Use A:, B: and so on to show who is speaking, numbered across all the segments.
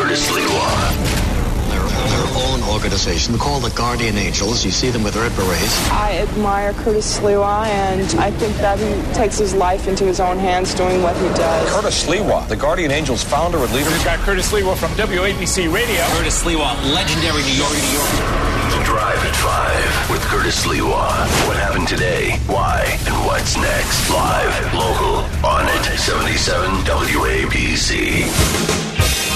A: Curtis Sliwa.
B: Their own organization called the Guardian Angels. You see them with red berets.
C: I admire Curtis Sliwa, and I think that he takes his life into his own hands doing what he does.
D: Curtis Sliwa, the Guardian Angels founder and leader.
E: We've got Curtis Sliwa from WABC Radio.
F: Curtis Sliwa, legendary New York.
A: The Drive at 5 with Curtis Sliwa. What happened today? Why? And what's next? Live, local, on it. 77 WABC.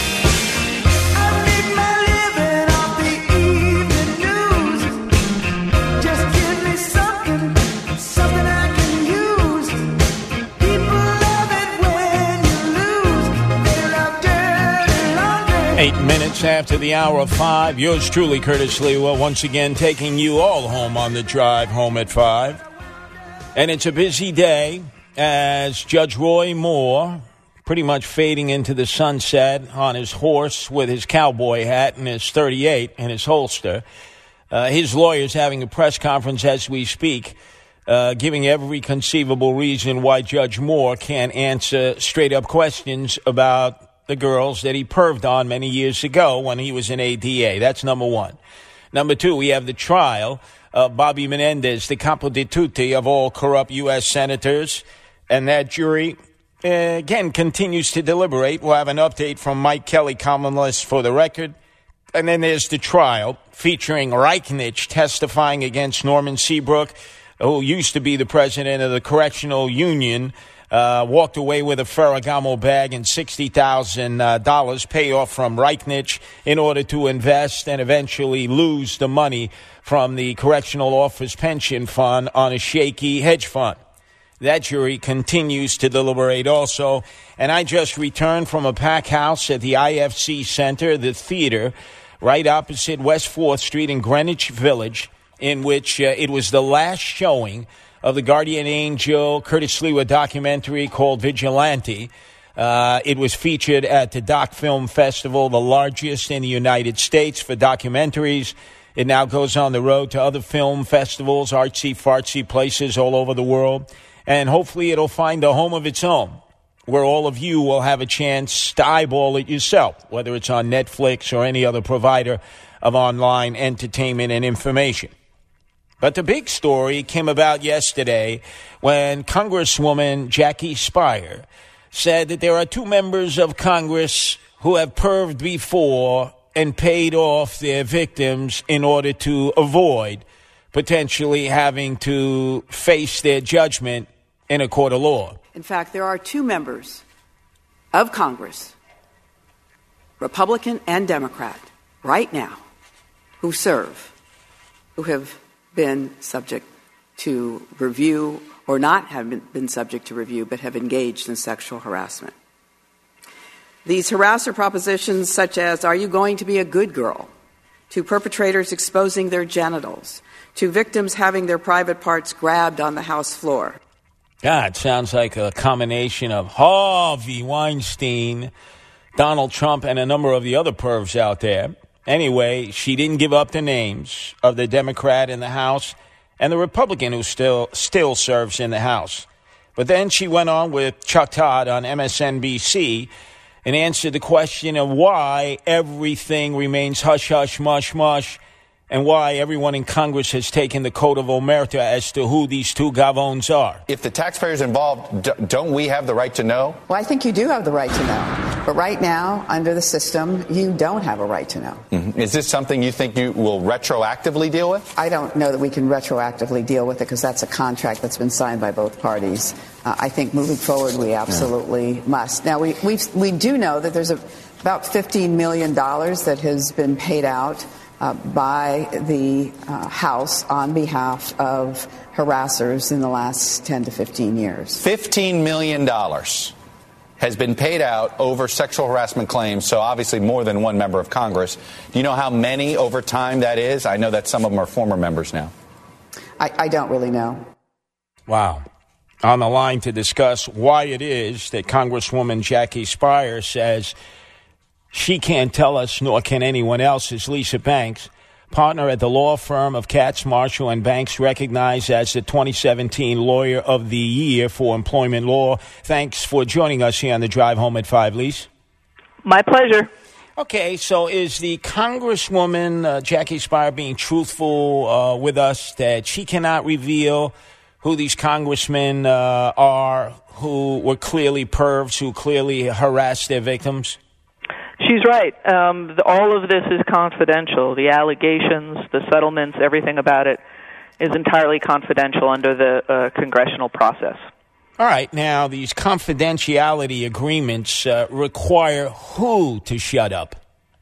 G: Eight minutes after the hour of 5, yours truly, Curtis Sliwa, once again taking you all home on the drive home at 5. And it's a busy day as Judge Roy Moore, pretty much fading into the sunset on his horse with his cowboy hat and his .38 in his holster. His lawyer's having a press conference as we speak, giving every conceivable reason why Judge Moore can't answer straight-up questions about the girls that he perved on many years ago when he was an ADA. That's number one. Number two, we have the trial of Bobby Menendez, the capo di tutti of all corrupt U.S. senators. And that jury, again, continues to deliberate. We'll have an update from Mike Kelly, columnist for The Record. And then there's the trial featuring Reichnich testifying against Norman Seabrook, who used to be the president of the Correctional Union, walked away with a Ferragamo bag and $60,000 payoff from Reichnich in order to invest and eventually lose the money from the Correctional Office Pension Fund on a shaky hedge fund. That jury continues to deliberate also. And I just returned from a packed house at the IFC Center, the theater, right opposite West 4th Street in Greenwich Village, in which it was the last showing of the Guardian Angel Curtis Sliwa documentary called Vigilante. It was featured at the Doc Film Festival, the largest in the United States for documentaries. It now goes on the road to other film festivals, artsy-fartsy places all over the world. And hopefully it'll find a home of its own, where all of you will have a chance to eyeball it yourself, whether it's on Netflix or any other provider of online entertainment and information. But the big story came about yesterday when Congresswoman Jackie Speier said that there are two members of Congress who have perved before and paid off their victims in order to avoid potentially having to face their judgment in a court of law.
H: In fact, there are two members of Congress, Republican and Democrat, right now, who have been subject to review or not have been subject to review but have engaged in sexual harassment. These harasser propositions such as, are you going to be a good girl? To perpetrators exposing their genitals, to victims having their private parts grabbed on the House floor.
G: God, sounds like a combination of Harvey Weinstein, Donald Trump, and a number of the other pervs out there. Anyway, she didn't give up the names of the Democrat in the House and the Republican who still serves in the House. But then she went on with Chuck Todd on MSNBC and answered the question of why everything remains hush, hush, mush, mush, and why everyone in Congress has taken the code of omerta as to who these two gavones are.
I: If the taxpayers involved, don't we have the right to know?
J: Well, I think you do have the right to know. But right now, under the system, you don't have a right to know.
I: Mm-hmm. Is this something you think you will retroactively deal with?
J: I don't know that we can retroactively deal with it because that's a contract that's been signed by both parties. I think moving forward, we absolutely must. Now, we do know that there's about $15 million that has been paid out by the House on behalf of harassers in the last 10 to 15 years.
I: $15 million has been paid out over sexual harassment claims, so obviously more than one member of Congress. Do you know how many over time that is? I know that some of them are former members now.
J: I don't really know.
G: Wow. On the line to discuss why it is that Congresswoman Jackie Speier says she can't tell us, nor can anyone else, is Lisa Banks, partner at the law firm of Katz, Marshall, and Banks, recognized as the 2017 Lawyer of the Year for Employment Law. Thanks for joining us here on the Drive Home at 5, Lisa.
K: My pleasure.
G: Okay, so is the Congresswoman Jackie Speier being truthful with us that she cannot reveal who these congressmen are who were clearly pervs, who clearly harassed their victims?
K: She's right. All of this is confidential. The allegations, the settlements, everything about it is entirely confidential under the congressional process.
G: All right. Now, these confidentiality agreements require who to shut up?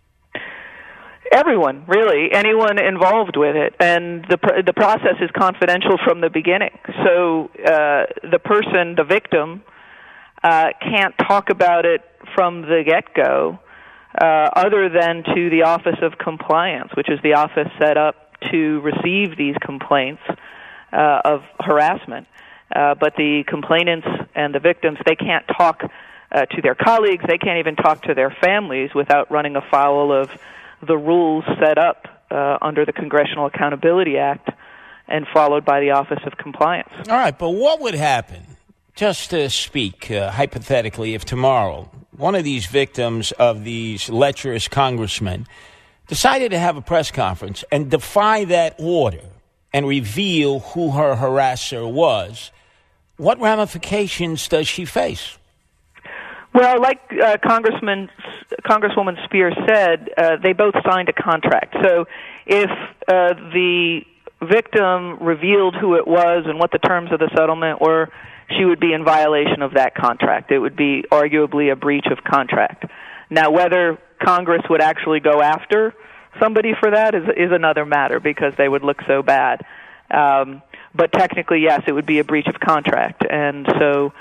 K: Everyone, really. Anyone involved with it. And the process is confidential from the beginning. So the person, the victim, can't talk about it from the get-go other than to the Office of Compliance, which is the office set up to receive these complaints of harassment. But the complainants and the victims, they can't talk to their colleagues. They can't even talk to their families without running afoul of the rules set up under the Congressional Accountability Act and followed by the Office of Compliance.
G: All right, but what would happen, just to speak hypothetically, if tomorrow one of these victims of these lecherous congressmen decided to have a press conference and defy that order and reveal who her harasser was? What ramifications does she face?
K: Well, like Congresswoman Speier said, they both signed a contract. So if the victim revealed who it was and what the terms of the settlement were, she would be in violation of that contract. It would be arguably a breach of contract. Now, whether Congress would actually go after somebody for that is another matter because they would look so bad. But technically, yes, it would be a breach of contract. And so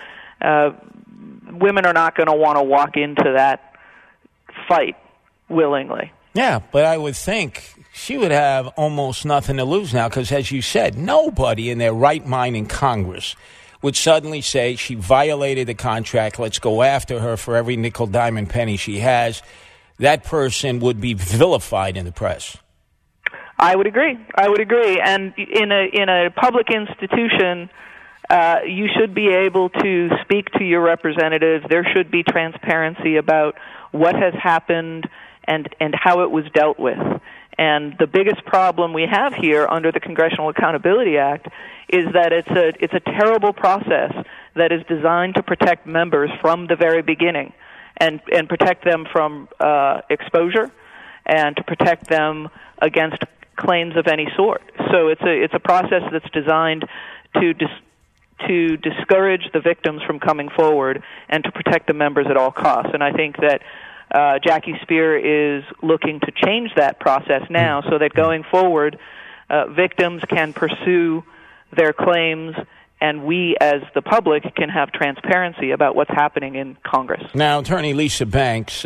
K: women are not going to want to walk into that fight willingly.
G: Yeah, but I would think she would have almost nothing to lose now because, as you said, nobody in their right mind in Congress would suddenly say she violated the contract, let's go after her for every nickel, dime, and penny she has. That person would be vilified in the press.
K: I would agree. And in a public institution, you should be able to speak to your representatives. There should be transparency about what has happened and how it was dealt with. And the biggest problem we have here under the Congressional Accountability Act is that it's a terrible process that is designed to protect members from the very beginning and protect them from exposure and to protect them against claims of any sort. So it's a process that's designed to discourage the victims from coming forward and to protect the members at all costs. And I think that Jackie Speier is looking to change that process now so that going forward, victims can pursue their claims and we as the public can have transparency about what's happening in Congress.
G: Now, Attorney Lisa Banks,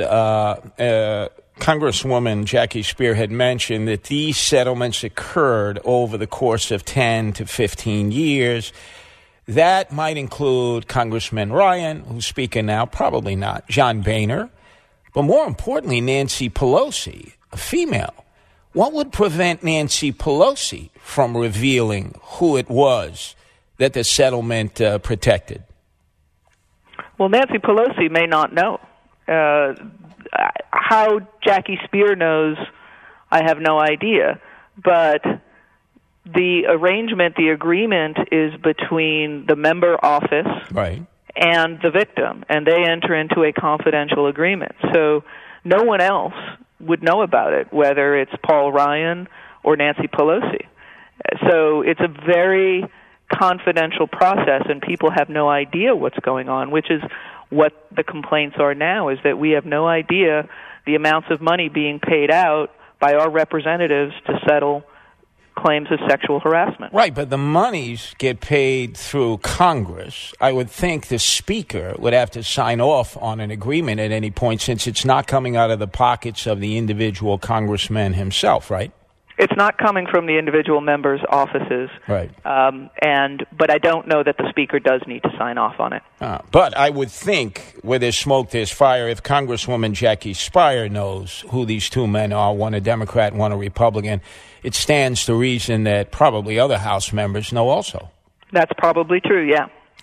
G: Congresswoman Jackie Speier had mentioned that these settlements occurred over the course of 10 to 15 years. That might include Congressman Ryan, who's speaking now, probably not, John Boehner, but more importantly, Nancy Pelosi, a female. What would prevent Nancy Pelosi from revealing who it was that the settlement protected?
K: Well, Nancy Pelosi may not know. How Jackie Speier knows, I have no idea. But the arrangement, the agreement is between the member office and the victim, and they enter into a confidential agreement. So no one else would know about it, whether it's Paul Ryan or Nancy Pelosi. So it's a very confidential process, and people have no idea what's going on, which is what the complaints are now, is that we have no idea the amounts of money being paid out by our representatives to settle claims of sexual harassment.
G: Right, but the monies get paid through Congress. I would think the Speaker would have to sign off on an agreement at any point since it's not coming out of the pockets of the individual congressman himself, right?
K: It's not coming from the individual members' offices.
G: Right.
K: But I don't know that the Speaker does need to sign off on it.
G: But I would think where there's smoke, there's fire. If Congresswoman Jackie Speier knows who these two men are, one a Democrat, one a Republican, it stands to reason that probably other House members know also.
K: That's probably true, yeah.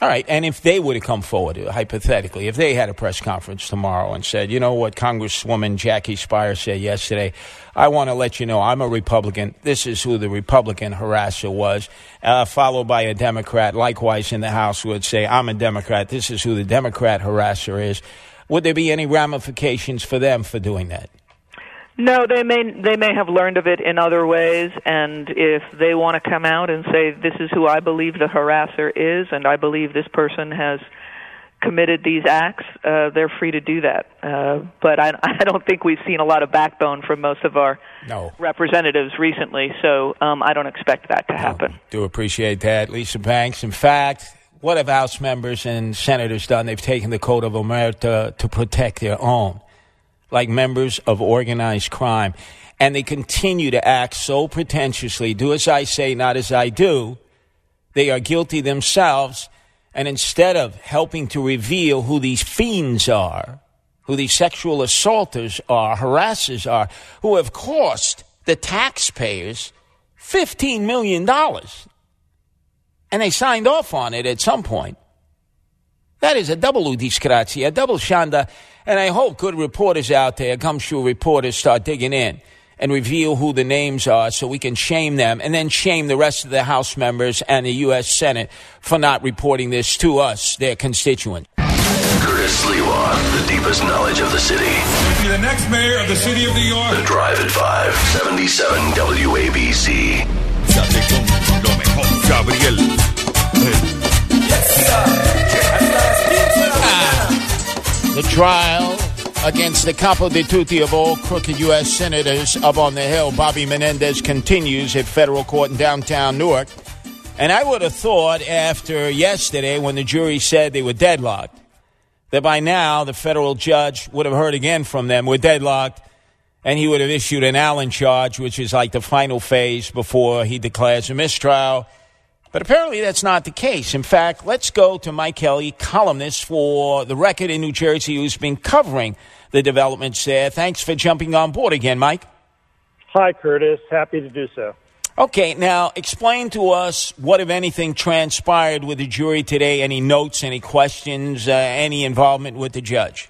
G: All right, and if they would have come forward, hypothetically, if they had a press conference tomorrow and said, you know what Congresswoman Jackie Speier said yesterday, I want to let you know I'm a Republican. This is who the Republican harasser was, followed by a Democrat, likewise in the House, would say, I'm a Democrat. This is who the Democrat harasser is. Would there be any ramifications for them for doing that?
K: No, they may have learned of it in other ways, and if they want to come out and say, this is who I believe the harasser is, and I believe this person has committed these acts, they're free to do that. But I don't think we've seen a lot of backbone from most of our representatives recently, so I don't expect that to happen.
G: Do appreciate that, Lisa Banks. In fact, what have House members and senators done? They've taken the Code of Omerta to protect their own, like members of organized crime. And they continue to act so pretentiously, do as I say, not as I do. They are guilty themselves. And instead of helping to reveal who these fiends are, who these sexual assaulters are, harassers are, who have cost the taxpayers $15 million. And they signed off on it at some point. That is a double disgrazia, a double shanda. And I hope good reporters out there, gumshoe reporters, start digging in and reveal who the names are so we can shame them and then shame the rest of the House members and the U.S. Senate for not reporting this to us, their constituents.
A: Curtis Sliwa, the deepest knowledge of the city.
E: Be the next mayor of the city of New York.
A: The Drive at 5, 77 WABC.
E: Gabriel.
G: The trial against the capo di tutti of all crooked U.S. senators up on the Hill, Bobby Menendez, continues at federal court in downtown Newark. And I would have thought after yesterday when the jury said they were deadlocked, that by now the federal judge would have heard again from them, we're deadlocked, and he would have issued an Allen charge, which is like the final phase before he declares a mistrial. But apparently that's not the case. In fact, let's go to Mike Kelly, columnist for The Record in New Jersey, who's been covering the developments there. Thanks for jumping on board again, Mike.
L: Hi, Curtis. Happy to do so.
G: Okay, now explain to us what, if anything, transpired with the jury today. Any notes, any questions, any involvement with the judge?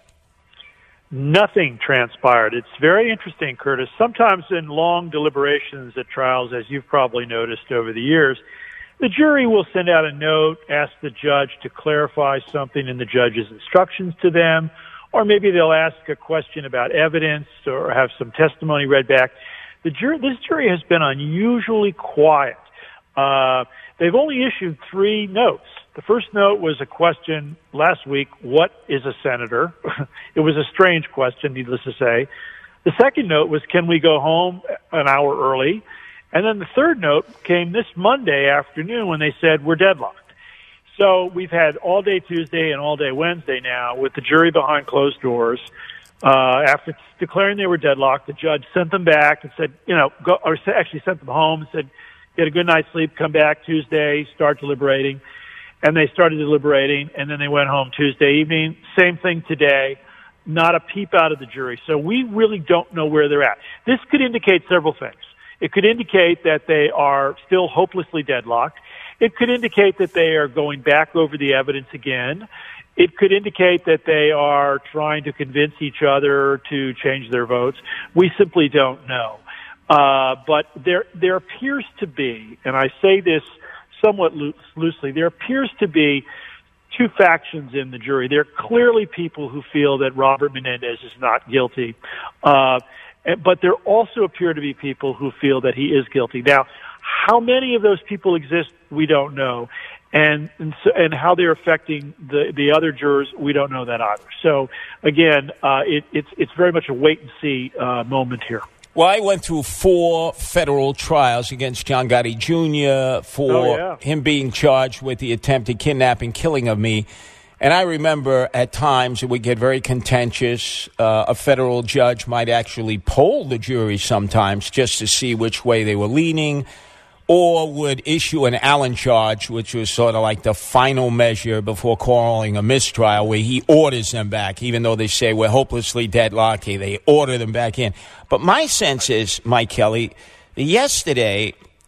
L: Nothing transpired. It's very interesting, Curtis. Sometimes in long deliberations at trials, as you've probably noticed over the years, the jury will send out a note, ask the judge to clarify something in the judge's instructions to them, or maybe they'll ask a question about evidence or have some testimony read back. This jury has been unusually quiet. They've only issued 3 notes. The first note was a question last week, what is a senator? It was a strange question, needless to say. The second note was, can we go home an hour early? And then the third note came this Monday afternoon when they said, we're deadlocked. So we've had all day Tuesday and all day Wednesday now with the jury behind closed doors. After declaring they were deadlocked, the judge sent them back and said, actually sent them home and said, get a good night's sleep, come back Tuesday, start deliberating. And they started deliberating, and then they went home Tuesday evening. Same thing today. Not a peep out of the jury. So we really don't know where they're at. This could indicate several things. It could indicate that they are still hopelessly deadlocked. It could indicate that they are going back over the evidence again. It could indicate that they are trying to convince each other to change their votes. We simply don't know. But there appears to be, and I say this somewhat loosely, there appears to be 2 factions in the jury. There are clearly people who feel that Robert Menendez is not guilty. But there also appear to be people who feel that he is guilty. Now, how many of those people exist, we don't know. And how they're affecting the other jurors, we don't know that either. So, again, it's very much a wait-and-see moment here.
G: Well, I went through 4 federal trials against John Gotti Jr. for him being charged with the attempted kidnapping, killing of me. And I remember at times it would get very contentious. A federal judge might actually poll the jury sometimes just to see which way they were leaning, or would issue an Allen charge, which was sort of like the final measure before calling a mistrial, where he orders them back. Even though they say we're hopelessly deadlocked, they order them back in. But my sense is, Mike Kelly, yesterday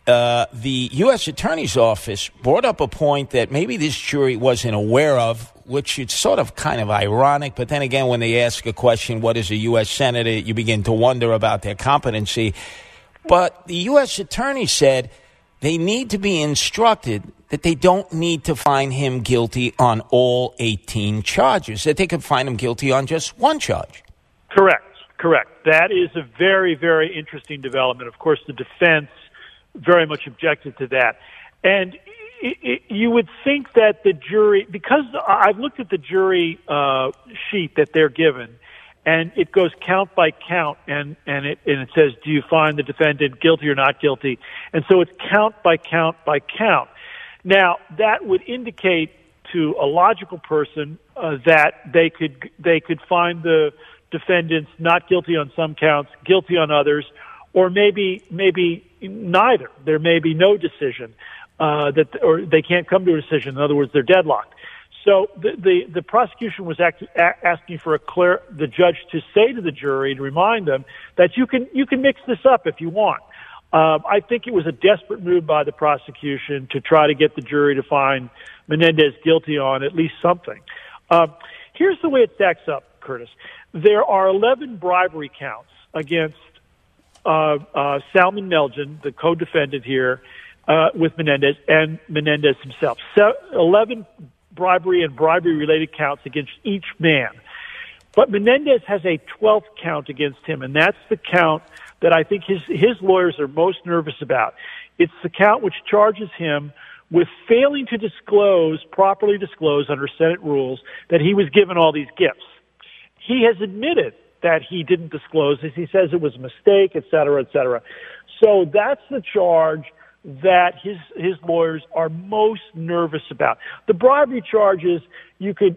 G: the U.S. Attorney's Office brought up a point that maybe this jury wasn't aware of, which is sort of kind of ironic. But then again, when they ask a question, what is a U.S. Senator, you begin to wonder about their competency. But the U.S. Attorney said they need to be instructed that they don't need to find him guilty on all 18 charges, that they could find him guilty on just one charge.
L: Correct. That is a very, very interesting development. Of course, the defense very much objected to that. And you would think that the jury, because I've looked at the jury sheet that they're given, and it goes count by count, and it says, do you find the defendant guilty or not guilty? And so it's count by count by count. Now, that would indicate to a logical person that they could find the defendants not guilty on some counts, guilty on others, or maybe neither. There may be no decision or they can't come to a decision. In other words, they're deadlocked. So the prosecution was asking for the judge to say to the jury, to remind them that you can mix this up if you want. I think it was a desperate move by the prosecution to try to get the jury to find Menendez guilty on at least something. Here's the way it stacks up, Curtis. There are 11 bribery counts against Salman Melgen, the co-defendant here, with Menendez, and Menendez himself. 11 bribery and bribery-related counts against each man. But Menendez has a 12th count against him, and that's the count that I think his lawyers are most nervous about. It's the count which charges him with failing to properly disclose under Senate rules that he was given all these gifts. He has admitted that he didn't disclose this. He says it was a mistake, et cetera, et cetera. So that's the charge that his lawyers are most nervous about. The bribery charges, you can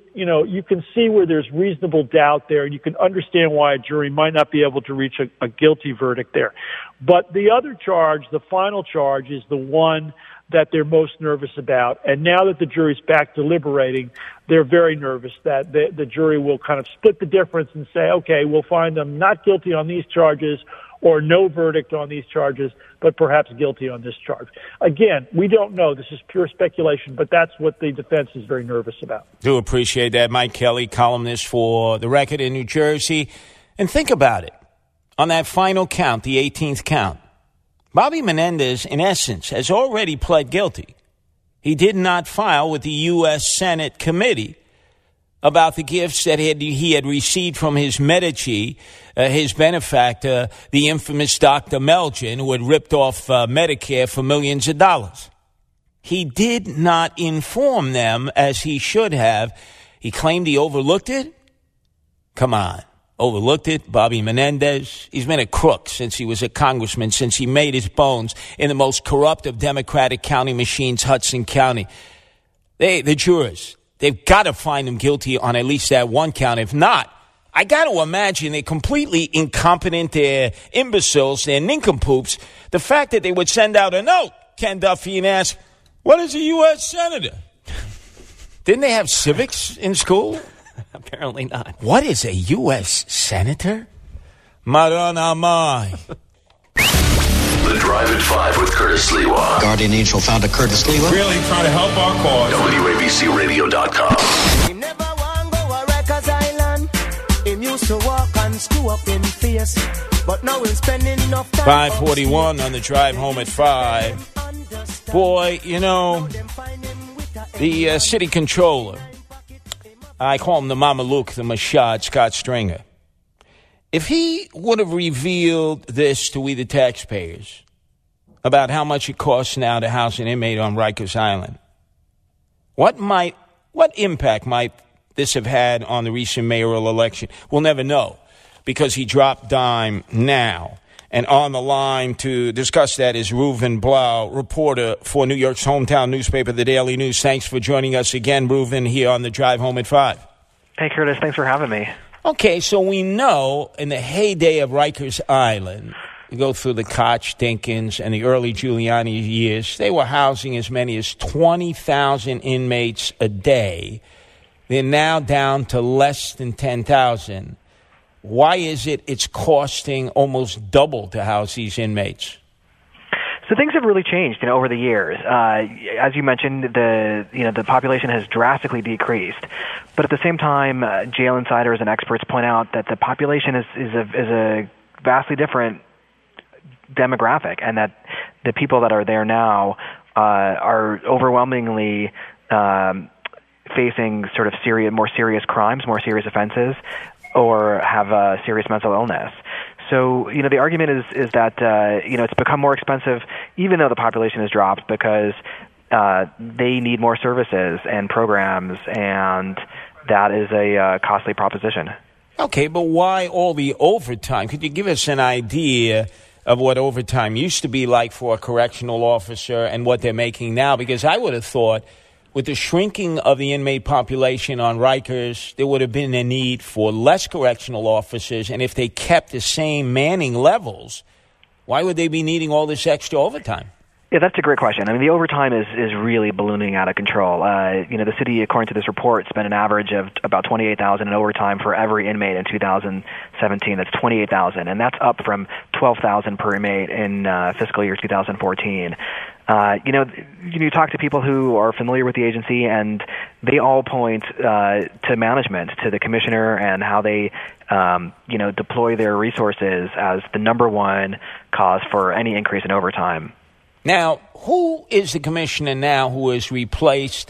L: see where there's reasonable doubt there, and you can understand why a jury might not be able to reach a guilty verdict there. But the other charge, the final charge, is the one that they're most nervous about. And now that the jury's back deliberating, they're very nervous that the jury will kind of split the difference and say, okay, we'll find them not guilty on these charges or no verdict on these charges, but perhaps guilty on this charge. Again, we don't know. This is pure speculation, but that's what the defense is very nervous about.
G: Do appreciate that. Mike Kelly, columnist for The Record in New Jersey. And think about it. On that final count, the 18th count, Bobby Menendez, in essence, has already pled guilty. He did not file with the U.S. Senate committee about the gifts that he had received from his Medici, his benefactor, the infamous Dr. Melgen, who had ripped off Medicare for millions of dollars. He did not inform them as he should have. He claimed he overlooked it. Come on. Overlooked it. Bobby Menendez, he's been a crook since he was a congressman, since he made his bones in the most corrupt of Democratic county machines, Hudson County. The jurors, they've got to find him guilty on at least that one count. If not, I got to imagine they're completely incompetent, they're imbeciles, they're nincompoops. The fact that they would send out a note, Ken Duffy, and ask, what is a U.S. Senator? Didn't they have civics in school?
M: Apparently not.
G: What is a U.S. Senator? Maranamai.
A: The Drive at 5 with Curtis Lewa.
B: Guardian Angel found a Curtis Lewa.
E: Really trying to help our cause.
A: WABCRadio.com.
N: He never want go a Rikers Island. Him used to walk and screw up in face. But now he's spending enough time.
G: 541 on the drive home at 5. Boy, you know, the city controller, I call him the Mameluke, the Mashad, Scott Stringer. If he would have revealed this to we the taxpayers about how much it costs now to house an inmate on Rikers Island, what impact might this have had on the recent mayoral election? We'll never know, because he dropped dime now. And on the line to discuss that is Reuven Blau, reporter for New York's hometown newspaper, The Daily News. Thanks for joining us again, Reuven, here on the Drive Home at 5.
O: Hey, Curtis. Thanks for having me.
G: Okay, so we know in the heyday of Rikers Island, you go through the Koch, Dinkins, and the early Giuliani years, they were housing as many as 20,000 inmates a day. They're now down to less than 10,000. Why is it's costing almost double to house these inmates?
O: So things have really changed, over the years. As you mentioned, the population has drastically decreased, but at the same time, jail insiders and experts point out that the population is a vastly different demographic, and that the people that are there now are overwhelmingly facing sort of more serious crimes, more serious offenses, or have a serious mental illness. So, the argument is that, it's become more expensive, even though the population has dropped, because they need more services and programs, and that is a costly proposition.
G: Okay, but why all the overtime? Could you give us an idea of what overtime used to be like for a correctional officer and what they're making now? Because I would have thought, with the shrinking of the inmate population on Rikers, there would have been a need for less correctional officers. And if they kept the same manning levels, why would they be needing all this extra overtime?
O: Yeah, that's a great question. I mean, the overtime is really ballooning out of control. The city, according to this report, spent an average of about $28,000 in overtime for every inmate in 2017. That's $28,000, and that's up from $12,000 per inmate in fiscal year 2014. You talk to people who are familiar with the agency, and they all point to management, to the commissioner, and how they, deploy their resources as the number one cause for any increase in overtime.
G: Now, who is the commissioner now who has replaced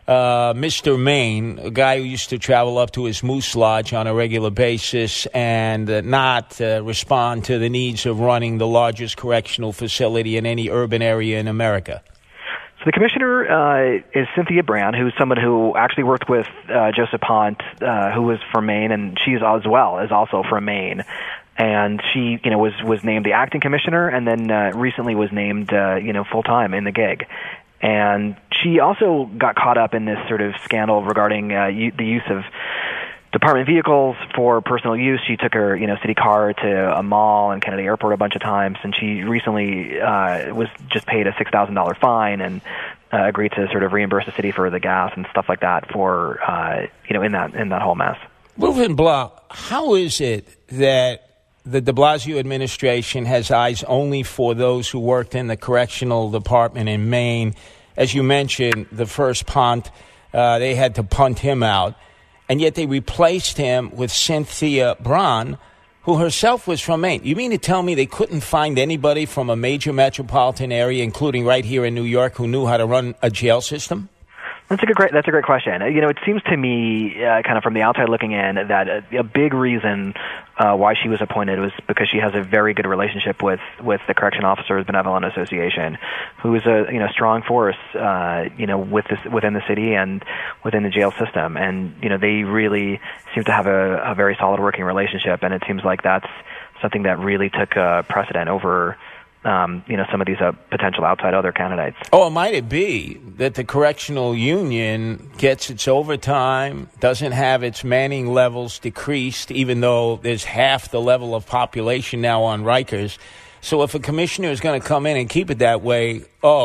G: Mr. Maine, a guy who used to travel up to his Moose Lodge on a regular basis and not respond to the needs of running the largest correctional facility in any urban area in America?
O: So the commissioner is Cynthia Brand, who's someone who actually worked with Joseph Pont, who was from Maine, and she is also from Maine. And she, was named the acting commissioner, and then recently was named, full-time in the gig. And she also got caught up in this sort of scandal regarding the use of department vehicles for personal use. She took her, city car to a mall and Kennedy Airport a bunch of times, and she recently was just paid a $6,000 fine and agreed to sort of reimburse the city for the gas and stuff like that for, in that whole mess.
G: Reuven Blau, how is it that the de Blasio administration has eyes only for those who worked in the correctional department in Maine? As you mentioned, the first Pont, they had to punt him out, and yet they replaced him with Cynthia Brand, who herself was from Maine. You mean to tell me they couldn't find anybody from a major metropolitan area, including right here in New York, who knew how to run a jail system?
O: That's a great question. It seems to me, kind of from the outside looking in, that a big reason why she was appointed was because she has a very good relationship with the Correction Officers Benevolent Association, who is a strong force, within the city and within the jail system, and they really seem to have a very solid working relationship, and it seems like that's something that really took precedent over some of these potential outside other candidates.
G: Oh, might it be that the correctional union gets its overtime, doesn't have its manning levels decreased, even though there's half the level of population now on Rikers? So if a commissioner is going to come in and keep it that way,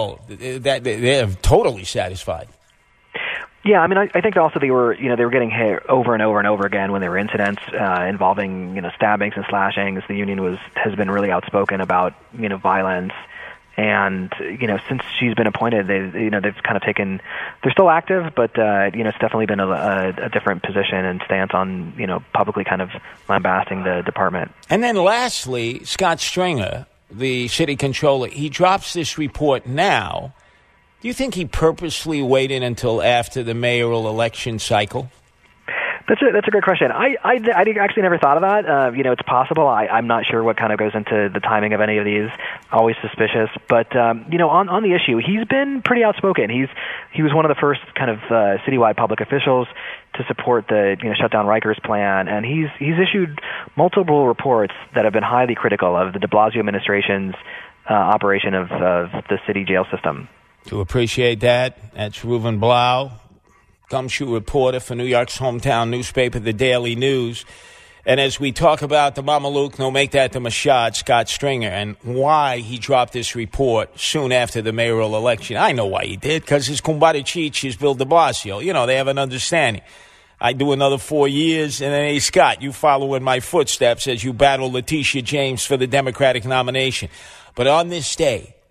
G: they're totally satisfied.
O: Yeah, I mean, I think also they were getting hit over and over and over again when there were incidents involving, stabbings and slashings. The union has been really outspoken about, violence. And, since she's been appointed, they've kind of taken, they're still active, but, it's definitely been a different position and stance on, publicly kind of lambasting the department.
G: And then lastly, Scott Stringer, the city controller, he drops this report now. Do you think he purposely waited until after the mayoral election cycle?
O: That's a great question. I actually never thought of that. It's possible. I'm not sure what kind of goes into the timing of any of these. Always suspicious. But, on the issue, he's been pretty outspoken. He was one of the first kind of citywide public officials to support the shutdown Rikers plan, and he's issued multiple reports that have been highly critical of the de Blasio administration's operation of the city jail system.
G: To appreciate that, that's Reuven Blau, gumshoe reporter for New York's hometown newspaper, The Daily News. And as we talk about the Mamaluk, no, make that the Mashad, Scott Stringer, and why he dropped this report soon after the mayoral election. I know why he did, because his kumbari cheech is Bill de Blasio. They have an understanding. I do another 4 years, and then, hey, Scott, you follow in my footsteps as you battle Letitia James for the Democratic nomination. But on this day,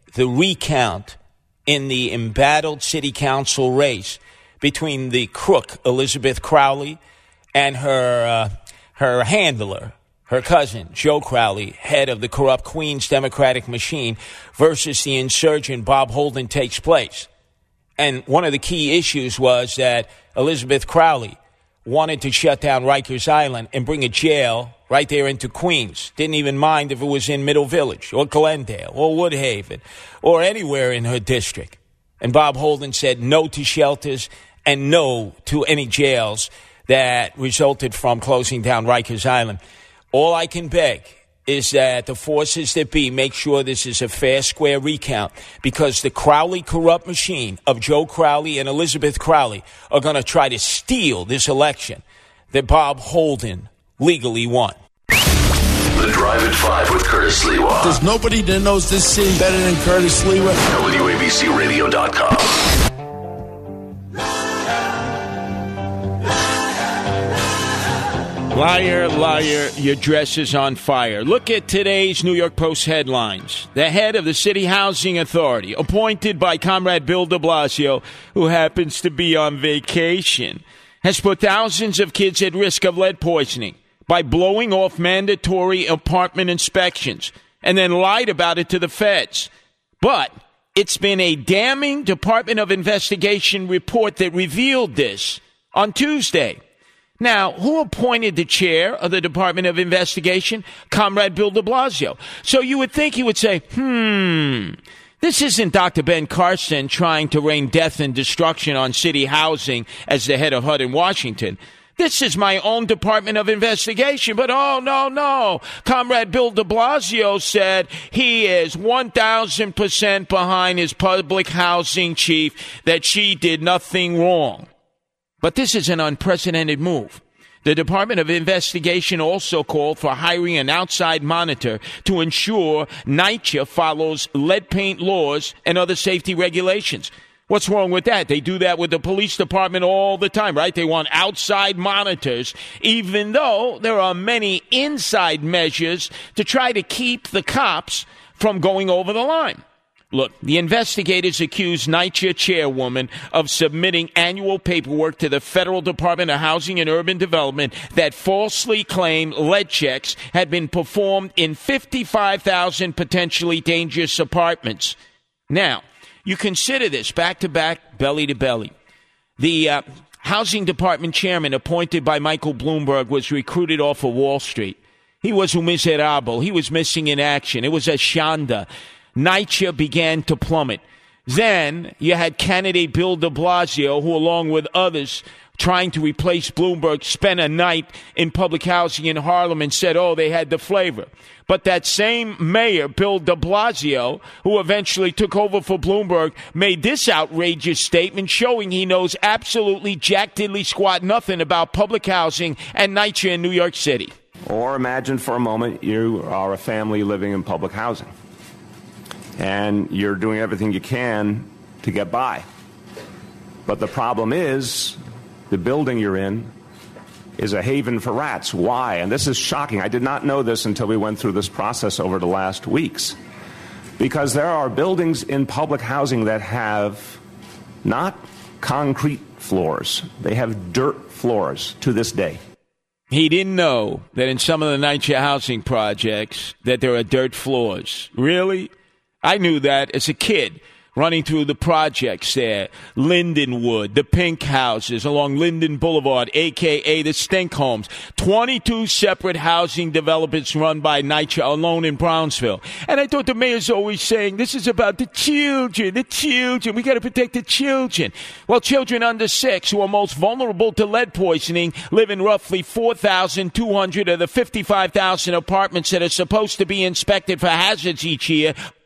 G: the recount in the embattled city council race between the crook Elizabeth Crowley and her handler, her cousin, Joe Crowley, head of the corrupt Queens Democratic machine, versus the insurgent Bob Holden takes place. And one of the key issues was that Elizabeth Crowley wanted to shut down Rikers Island and bring a jail right there into Queens. Didn't even mind if it was in Middle Village or Glendale or Woodhaven or anywhere in her district. And Bob Holden said no to shelters and no to any jails that resulted from closing down Rikers Island. All I can beg is that the forces that be make sure this is a fair, square recount, because the Crowley corrupt machine of Joe Crowley and Elizabeth Crowley are going to try to steal this election that Bob Holden legally won.
A: The Drive at 5 with Curtis Lewa.
M: There's nobody that knows this scene better than Curtis Lewa.
A: WABCRadio.com.
G: Liar, liar, your dress is on fire. Look at today's New York Post headlines. The head of the City Housing Authority, appointed by Comrade Bill de Blasio, who happens to be on vacation, has put thousands of kids at risk of lead poisoning by blowing off mandatory apartment inspections and then lied about it to the feds. But it's been a damning Department of Investigation report that revealed this on Tuesday. Now, who appointed the chair of the Department of Investigation? Comrade Bill de Blasio. So you would think he would say, this isn't Dr. Ben Carson trying to rain death and destruction on city housing as the head of HUD in Washington. This is my own Department of Investigation. But oh, no. Comrade Bill de Blasio said he is 1,000% behind his public housing chief, that she did nothing wrong. But this is an unprecedented move. The Department of Investigation also called for hiring an outside monitor to ensure NYCHA follows lead paint laws and other safety regulations. What's wrong with that? They do that with the police department all the time, right? They want outside monitors, even though there are many inside measures to try to keep the cops from going over the line. Look, the investigators accuse NYCHA chairwoman of submitting annual paperwork to the Federal Department of Housing and Urban Development that falsely claimed lead checks had been performed in 55,000 potentially dangerous apartments. Now, you consider this back-to-back, belly-to-belly. The Housing Department chairman appointed by Michael Bloomberg was recruited off of Wall Street. He was un miserable. He was missing in action. It was a shanda. NYCHA began to plummet. Then you had candidate Bill de Blasio, who, along with others trying to replace Bloomberg, spent a night in public housing in Harlem and said, they had the flavor. But that same mayor, Bill de Blasio, who eventually took over for Bloomberg, made this outrageous statement showing he knows absolutely jack diddly squat nothing about public housing and NYCHA in New York City.
P: Or imagine for a moment you are a family living in public housing, and you're doing everything you can to get by. But the problem is, the building you're in is a haven for rats. Why? And this is shocking. I did not know this until we went through this process over the last weeks. Because there are buildings in public housing that have not concrete floors. They have dirt floors to this day.
G: He didn't know that in some of the NYCHA housing projects that there are dirt floors. Really? I knew that as a kid, running through the projects there. Lindenwood, the pink houses along Linden Boulevard, a.k.a. the stink homes. 22 separate housing developments run by NYCHA alone in Brownsville. And I thought the mayor's always saying, this is about the children. We got to protect the children. Well, children under 6 who are most vulnerable to lead poisoning live in roughly 4,200 of the 55,000 apartments that are supposed to be inspected for hazards each year